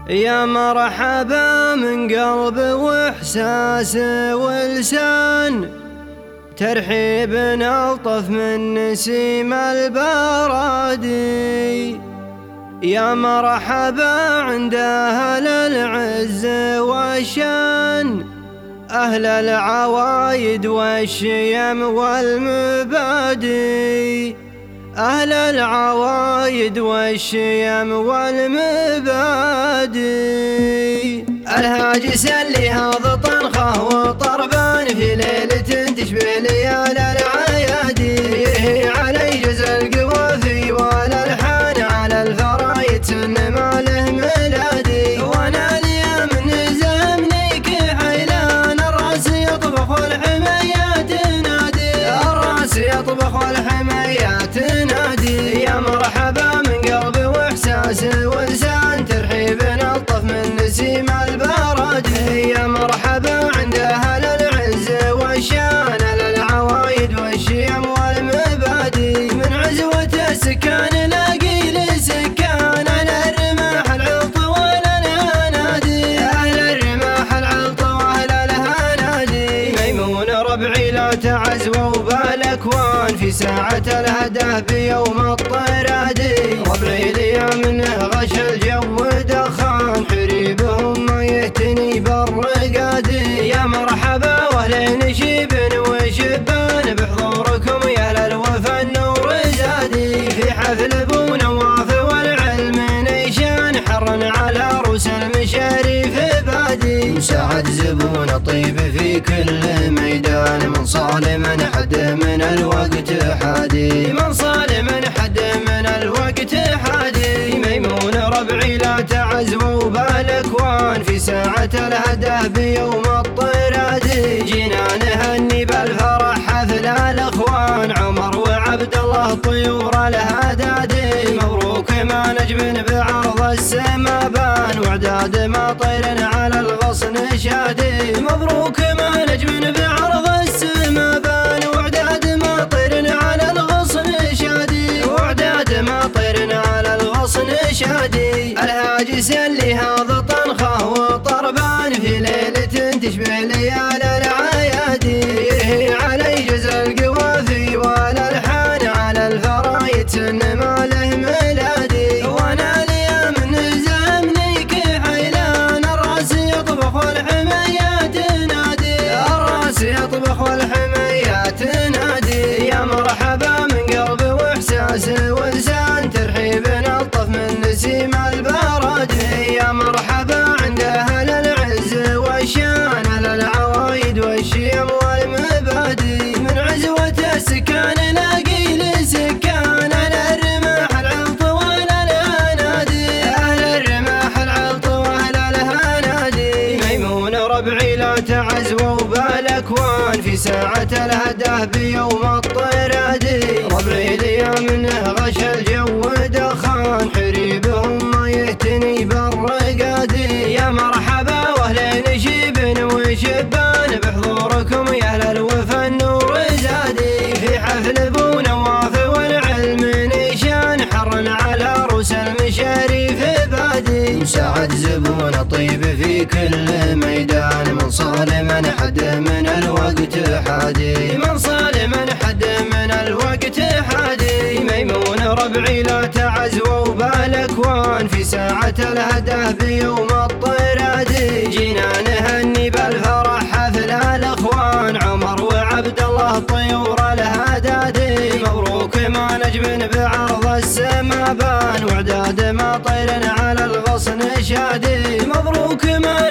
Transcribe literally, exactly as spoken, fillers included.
يا مرحبا من قلب واحساس ولسان، ترحيب ألطف من نسيم البرادي. يا مرحبا عند أهل العز والشان، أهل العوايد والشيم والمبادئ، أهل العوايد والشيم والمبادئ. الهاجس اللي هاض طنخه وطربان في ليلة تشبه ليالي العيادي، يرهي علي جزر القوافي والألحان على الفرايد سن ما له ميلادي. وانا ليا من زمني كحيلان، الراس يطبخ والحميات تنادي، الراس يطبخ والحميات تنادي. يا مرحبا من قلب واحساس ولسان، ترحيب ألطف من نسيم البرادي. يا مرحبا عند أهل العز والشان، أهل العوايد والشيم والمبادئ. من عزوة السكان لاقي لي سكان، أهل الرماح العلط والأنادي، أهل الرماح العلط والأنادي. ميمون ربعي لا تعزووا بالأكوان، في ساعة الهدى بيوم الطرادي. ربعي لي منه غش الجو دخان، حريبهم ما يهتني بالرقادي. يا مرحبا واهلين شيب وشبان، بحضوركم يا للوفا النور زادي. في حفل ابو نواف والعلم نيشان، حرا على روس المشاريف بادي. مساعد زبون طيب في كل ميدان، من صالم حد من الوقت حادي، من صالم حد من الوقت حادي. ميمون ربعي لا تعزووا بالأكوان، في ساعة الهدى بيوم الطرادي. جينا نهني بالفرح حفل الأخوان، عمر وعبد الله طيور الهدادي. مبروك ما نجم بعرض السما بان، واعداد ما طير على الغصن شادي. مبروك ما نجم بعرض السما بان، واعداد ما طير على الغصن شادي، واعداد ما طير على الغصن شادي. الهاجس اللي هاض طنخه وطربان، في ليلة تشبه ليالي العيادي. يرهي علي جزر القوافي والألحان على الفرايد سن ما له ميلادي. وانا ليا من زمني كحيلان، الراس يطبخ والحميات تنادي، الراس يطبخ والحميات تنادي. يا مرحبا من قلب واحساس ولسان، ترحيب ألطف من نسيم البرادي. يا مرحبا عند أهل العز والشان، أهل العوايد والشيم والمبادئ. من عزوة السكان لاقي لي سكان، أهل الرماح العلط والأنادي، أهل الرماح العلط والأنادي. ميمون ربعي لا تعزووا بالأكوان، في ساعة الهدى بيوم الطرادي. ربعي لي منه غش الجو دخان، حريبهم ما يهتني بالرقادي. يا مرحبا واهلين شيب وشبان، بحضوركم يا اهل الوفا النور زادي. في حفل ابو نواف والعلم نيشان، حرا على روس المشاريف بادي. مساعد زبون طيب في كل ميدان، من صالم حد من الوقت حادي، من صالم حد من الوقت حادي. ميمون ربعي لا تعزووا بالأكوان، في ساعة الهدى بيوم الطرادي. جينا نهني بالفرح حفل الأخوان، عمر وعبد الله طيور الهدادي. مبروك ما نجم بعرض السما بان، واعداد ما طير على الغصن شادي. مبروك ما